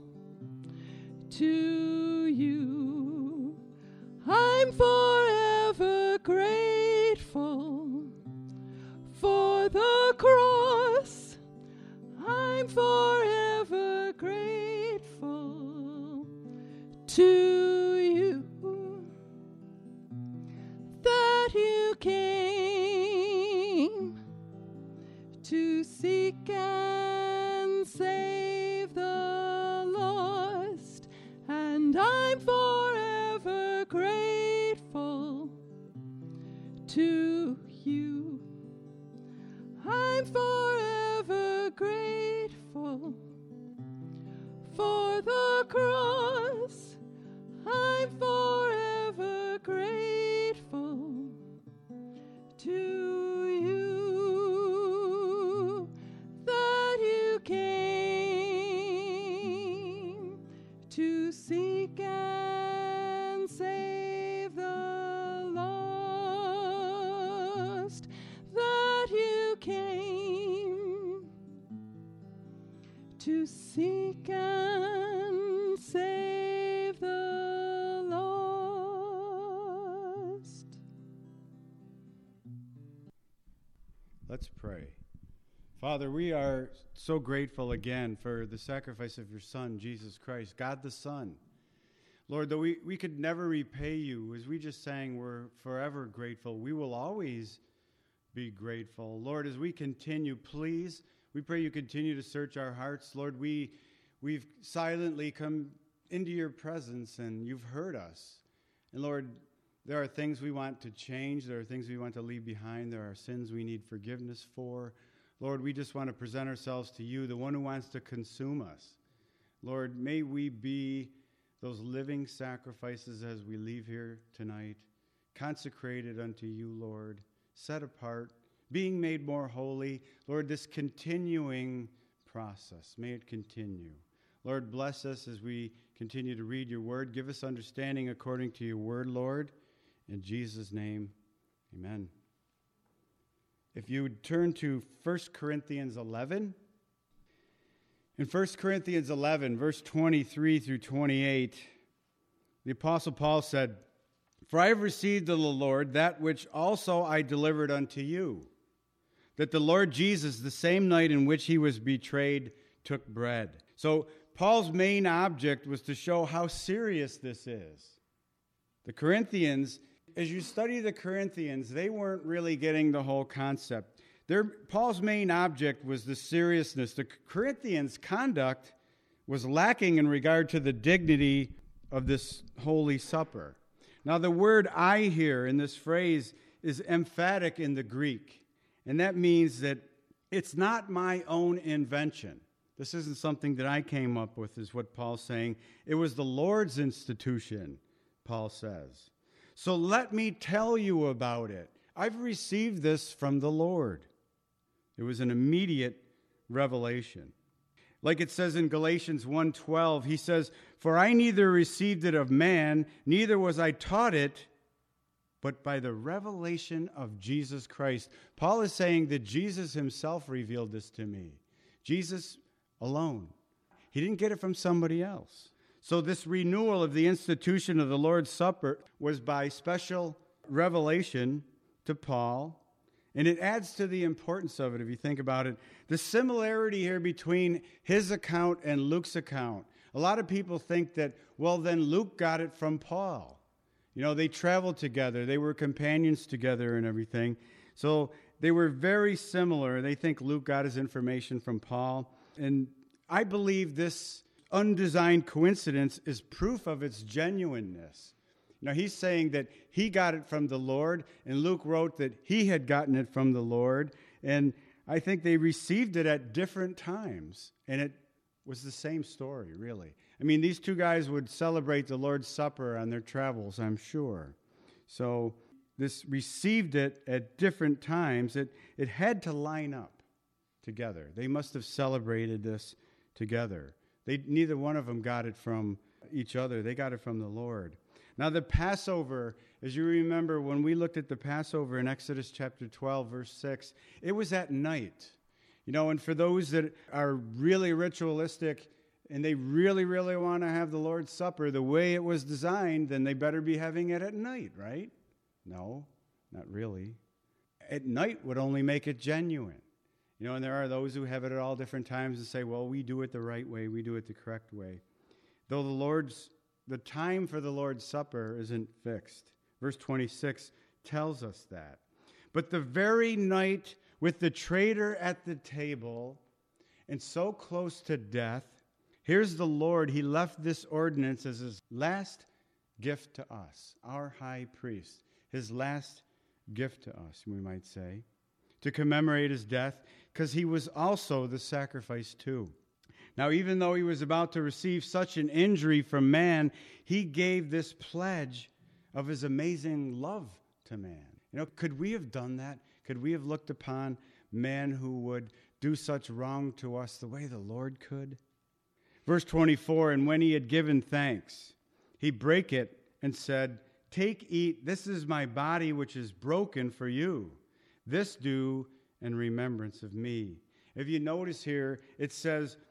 to you. I'm forever grateful for the cross. I'm forever grateful to you that you came to seek and save the lost, and I'm forever grateful to you. I'm forever grateful for the cross. I'm forever grateful to you. to seek and save the lost. Let's pray. Father, we are so grateful again for the sacrifice of your Son, Jesus Christ, God the Son. Lord, though we, we could never repay you, as we just sang, we're forever grateful. We will always be grateful. Lord, as we continue, please, we pray you continue to search our hearts. Lord, we, we've silently come into your presence, and you've heard us. And Lord, there are things we want to change. There are things we want to leave behind. There are sins we need forgiveness for. Lord, we just want to present ourselves to you, the one who wants to consume us. Lord, may we be those living sacrifices as we leave here tonight, consecrated unto you, Lord, set apart, being made more holy. Lord, this continuing process, may it continue. Lord, bless us as we continue to read your word. Give us understanding according to your word, Lord. In Jesus' name, amen. If you would turn to First Corinthians eleven. In First Corinthians eleven, verse twenty-three through twenty-eight, the Apostle Paul said, "For I have received of the Lord that which also I delivered unto you, that the Lord Jesus, the same night in which he was betrayed, took bread." So Paul's main object was to show how serious this is. The Corinthians, as you study the Corinthians, they weren't really getting the whole concept. Their, Paul's main object was the seriousness. The Corinthians' conduct was lacking in regard to the dignity of this Holy Supper. Now, the word "I" here in this phrase is emphatic in the Greek, and that means that it's not my own invention. This isn't something that I came up with, is what Paul's saying. It was the Lord's institution, Paul says. So let me tell you about it. I've received this from the Lord. It was an immediate revelation. Like it says in Galatians one twelve, he says, "For I neither received it of man, neither was I taught it, but by the revelation of Jesus Christ." Paul is saying that Jesus himself revealed this to me. Jesus alone. He didn't get it from somebody else. So this renewal of the institution of the Lord's Supper was by special revelation to Paul. And it adds to the importance of it, if you think about it. The similarity here between his account and Luke's account. A lot of people think that, well, then Luke got it from Paul. You know, they traveled together. They were companions together and everything. So they were very similar. They think Luke got his information from Paul. And I believe this undesigned coincidence is proof of its genuineness. Now, he's saying that he got it from the Lord, and Luke wrote that he had gotten it from the Lord, and I think they received it at different times, and it was the same story, really. I mean, these two guys would celebrate the Lord's Supper on their travels, I'm sure. So this received it at different times. It, it had to line up together. They must have celebrated this together. They, neither one of them got it from each other. They got it from the Lord. Now, the Passover, as you remember, when we looked at the Passover in Exodus chapter twelve, verse six, it was at night. You know, and for those that are really ritualistic and they really, really want to have the Lord's Supper the way it was designed, then they better be having it at night, right? No, not really. At night would only make it genuine. You know, and there are those who have it at all different times and say, well, we do it the right way, we do it the correct way. Though the Lord's The time for the Lord's Supper isn't fixed. Verse twenty-six tells us that. But the very night with the traitor at the table and so close to death, here's the Lord. He left this ordinance as his last gift to us, our high priest, his last gift to us, we might say, to commemorate his death, because he was also the sacrifice too. Now, even though he was about to receive such an injury from man, he gave this pledge of his amazing love to man. You know, could we have done that? Could we have looked upon man who would do such wrong to us the way the Lord could? Verse twenty-four, and when he had given thanks, he brake it and said, "Take, eat, this is my body which is broken for you. This do in remembrance of me." If you notice here, it says,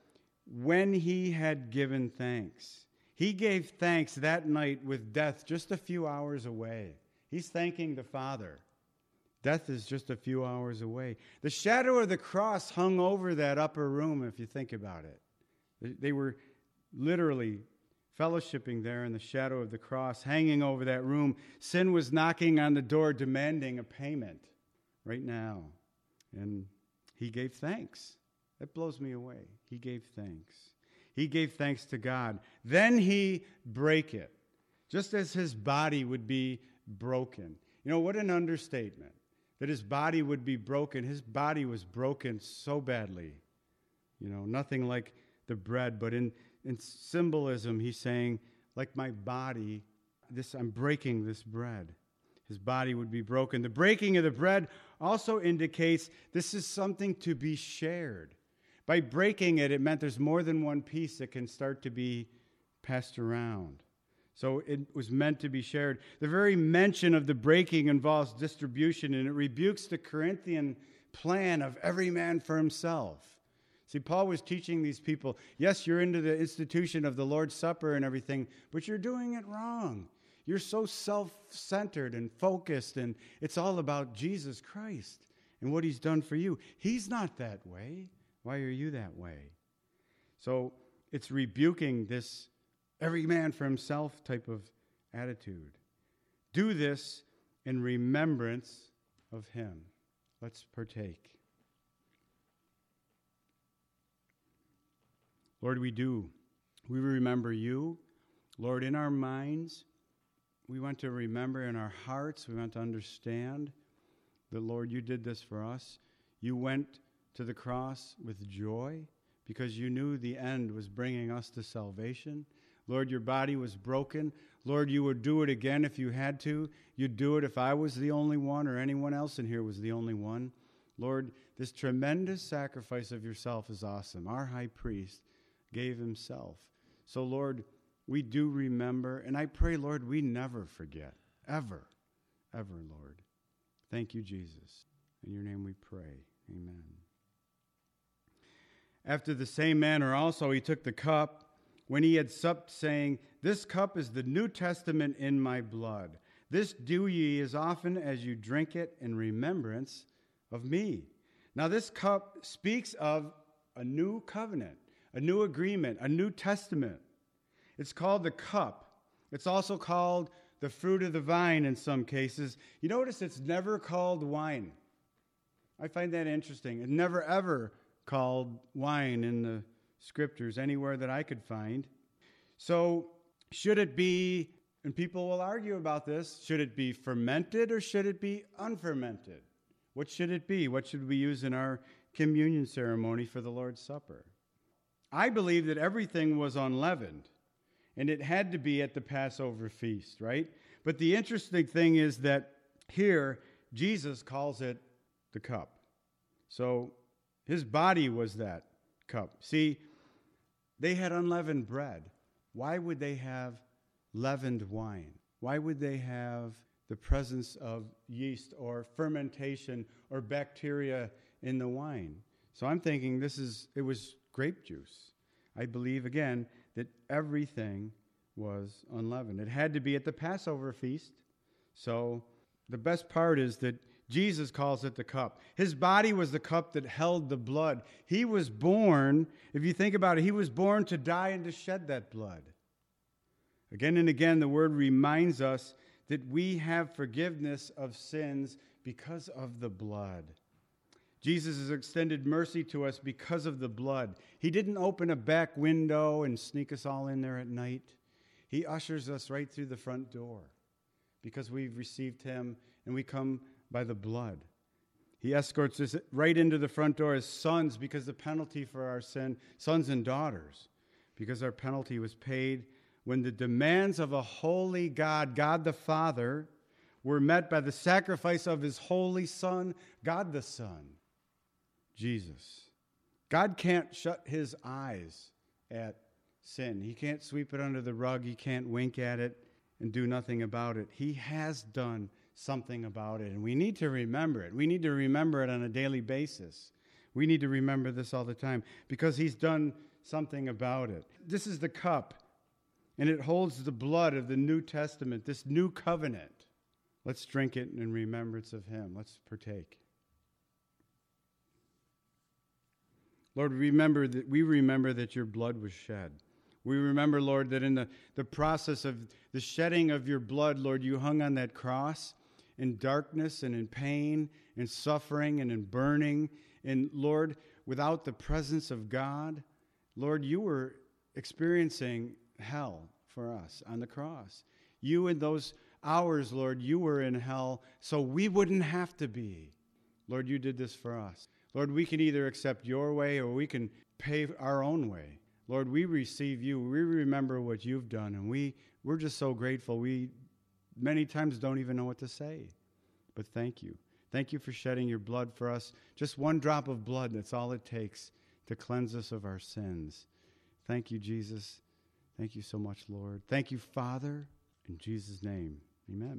when he had given thanks. He gave thanks that night with death just a few hours away. He's thanking the Father. Death is just a few hours away. The shadow of the cross hung over that upper room, if you think about it. They were literally fellowshipping there in the shadow of the cross, hanging over that room. Sin was knocking on the door, demanding a payment right now. And he gave thanks. That blows me away. He gave thanks. He gave thanks to God. Then he brake it, just as his body would be broken. You know, what an understatement. That his body would be broken. His body was broken so badly. You know, nothing like the bread, but in, in symbolism, he's saying, like my body, this I'm breaking this bread. His body would be broken. The breaking of the bread also indicates this is something to be shared. By breaking it, it meant there's more than one piece that can start to be passed around. So it was meant to be shared. The very mention of the breaking involves distribution, and it rebukes the Corinthian plan of every man for himself. See, Paul was teaching these people, yes, you're into the institution of the Lord's Supper and everything, but you're doing it wrong. You're so self-centered and focused, and it's all about Jesus Christ and what he's done for you. He's not that way. Why are you that way? So it's rebuking this every man for himself type of attitude. Do this in remembrance of him. Let's partake. Lord, we do. We remember you. Lord, in our minds, we want to remember in our hearts, we want to understand that, Lord, you did this for us. You went to the cross with joy because you knew the end was bringing us to salvation. Lord, your body was broken. Lord, you would do it again if you had to. You'd do it if I was the only one or anyone else in here was the only one. Lord, this tremendous sacrifice of yourself is awesome. Our high priest gave himself. So, Lord, we do remember, and I pray, Lord, we never forget, ever, ever, Lord. Thank you, Jesus. In your name we pray. Amen. After the same manner also he took the cup when he had supped, saying, this cup is the New Testament in my blood. This do ye as often as you drink it in remembrance of me. Now this cup speaks of a new covenant, a new agreement, a new testament. It's called the cup. It's also called the fruit of the vine in some cases. You notice it's never called wine. I find that interesting. It's never ever called wine in the scriptures anywhere that I could find. So should it be, and people will argue about this, should it be fermented or should it be unfermented? What should it be? What should we use in our communion ceremony for the Lord's Supper? I believe that everything was unleavened, and it had to be at the Passover feast, right? But the interesting thing is that here, Jesus calls it the cup. So his body was that cup. See, they had unleavened bread. Why would they have leavened wine? Why would they have the presence of yeast or fermentation or bacteria in the wine? So I'm thinking this is, it was grape juice. I believe, again, that everything was unleavened. It had to be at the Passover feast. So the best part is that Jesus calls it the cup. His body was the cup that held the blood. He was born, if you think about it, he was born to die and to shed that blood. Again and again, the word reminds us that we have forgiveness of sins because of the blood. Jesus has extended mercy to us because of the blood. He didn't open a back window and sneak us all in there at night. He ushers us right through the front door because we've received him and we come by the blood. He escorts us right into the front door as sons because the penalty for our sin, sons and daughters, because our penalty was paid when the demands of a holy God, God the Father, were met by the sacrifice of his holy Son, God the Son, Jesus. God can't shut his eyes at sin. He can't sweep it under the rug. He can't wink at it and do nothing about it. He has done something about it, and we need to remember it. We need to remember it on a daily basis. We need to remember this all the time because he's done something about it. This is the cup, and it holds the blood of the New Testament, this new covenant. Let's drink it in remembrance of him. Let's partake. Lord, remember that we remember that your blood was shed. We remember, Lord, that in the, the process of the shedding of your blood, Lord, you hung on that cross in darkness and in pain and suffering and in burning. And Lord, without the presence of God, Lord, you were experiencing hell for us on the cross. You in those hours, Lord, you were in hell so we wouldn't have to be. Lord, you did this for us. Lord, we can either accept your way or we can pay our own way. Lord, we receive you. We remember what you've done, and we, we're just so grateful. We many times don't even know what to say. But thank you. Thank you for shedding your blood for us. Just one drop of blood, that's all it takes to cleanse us of our sins. Thank you, Jesus. Thank you so much, Lord. Thank you, Father. In Jesus' name, amen.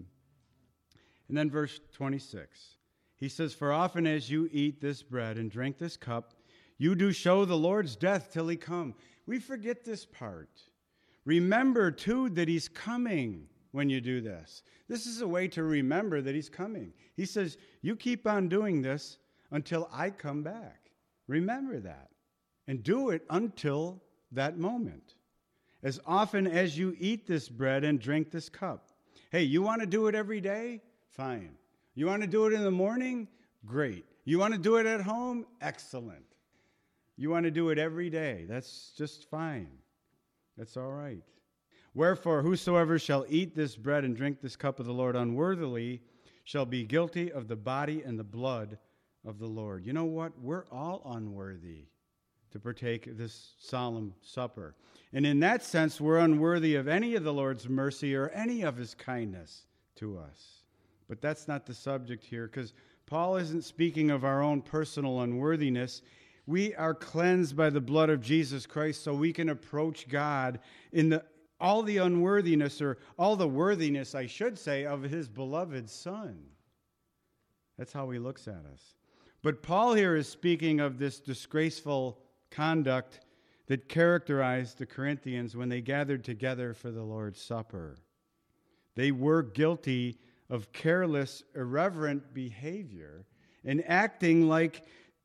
And then verse twenty-six. He says, "For often as you eat this bread and drink this cup, you do show the Lord's death till he come." We forget this part. Remember, too, that he's coming when you do this. This is a way to remember that he's coming. He says, you keep on doing this until I come back. Remember that. And do it until that moment. As often as you eat this bread and drink this cup. Hey, you want to do it every day? Fine. You want to do it in the morning? Great. You want to do it at home? Excellent. You want to do it every day? That's just fine. That's all right. "Wherefore, whosoever shall eat this bread and drink this cup of the Lord unworthily shall be guilty of the body and the blood of the Lord." You know what? We're all unworthy to partake of this solemn supper. And in that sense, we're unworthy of any of the Lord's mercy or any of his kindness to us. But that's not the subject here, because Paul isn't speaking of our own personal unworthiness. We are cleansed by the blood of Jesus Christ so we can approach God in the all the unworthiness, or all the worthiness, I should say, of his beloved Son. That's how he looks at us. But Paul here is speaking of this disgraceful conduct that characterized the Corinthians when they gathered together for the Lord's Supper. They were guilty of careless, irreverent behavior, and acting like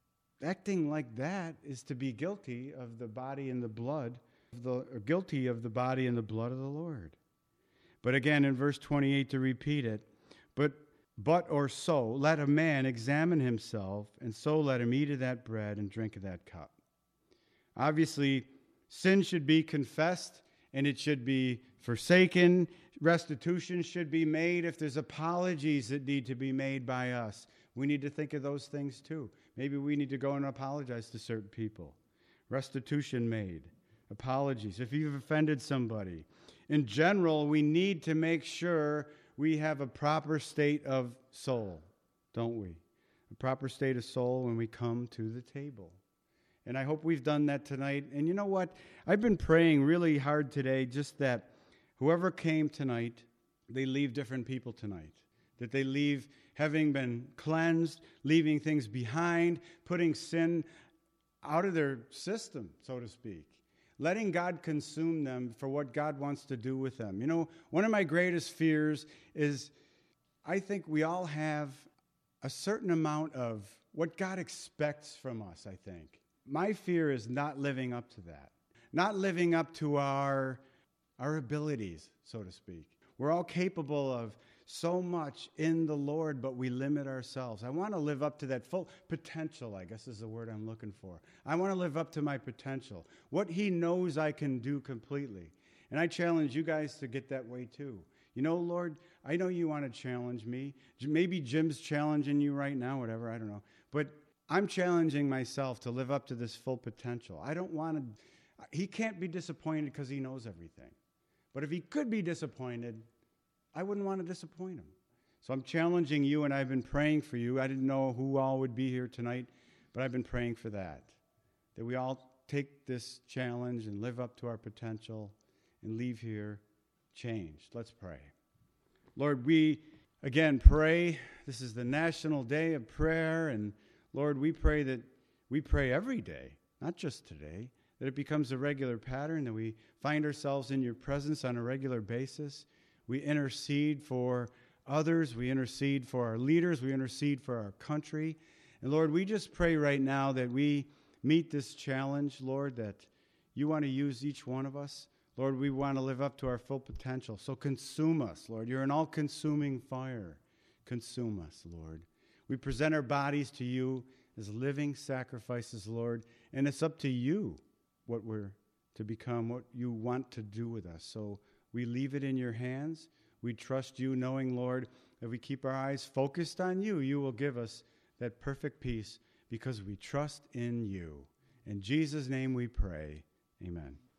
acting like that is to be guilty of the body and the blood, the, or guilty of the body and the blood of the Lord. But again, in verse twenty-eight, to repeat it, but but or so let a man examine himself, and so let him eat of that bread and drink of that cup. Obviously, sin should be confessed, and it should be forsaken. Restitution should be made. If there's apologies that need to be made by us, we need to think of those things too. Maybe we need to go and apologize to certain people. Restitution made. Apologies. If you've offended somebody. In general, we need to make sure we have a proper state of soul, don't we? A proper state of soul when we come to the table. And I hope we've done that tonight. And you know what? I've been praying really hard today just that whoever came tonight, they leave different people tonight. That they leave having been cleansed, leaving things behind, putting sin out of their system, so to speak. Letting God consume them for what God wants to do with them. You know, one of my greatest fears is I think we all have a certain amount of what God expects from us, I think. My fear is not living up to that. Not living up to our, our abilities, so to speak. We're all capable of so much in the Lord, but we limit ourselves. I want to live up to that full potential, I guess is the word I'm looking for. I want to live up to my potential, what he knows I can do completely. And I challenge you guys to get that way too. You know, Lord, I know you want to challenge me. Maybe Jim's challenging you right now, whatever, I don't know. But I'm challenging myself to live up to this full potential. I don't want to, he can't be disappointed because he knows everything. But if he could be disappointed, I wouldn't want to disappoint him. So I'm challenging you, and I've been praying for you. I didn't know who all would be here tonight, but I've been praying for that. That we all take this challenge and live up to our potential and leave here changed. Let's pray. Lord, we again pray. This is the National Day of Prayer, and Lord, we pray that we pray every day, not just today, that it becomes a regular pattern, that we find ourselves in your presence on a regular basis. We intercede for others. We intercede for our leaders. We intercede for our country. And Lord, we just pray right now that we meet this challenge, Lord, that you want to use each one of us. Lord, we want to live up to our full potential. So consume us, Lord. You're an all-consuming fire. Consume us, Lord. We present our bodies to you as living sacrifices, Lord, and it's up to you what we're to become, what you want to do with us. So we leave it in your hands. We trust you, knowing, Lord, that we keep our eyes focused on you, you will give us that perfect peace because we trust in you. In Jesus' name we pray. Amen.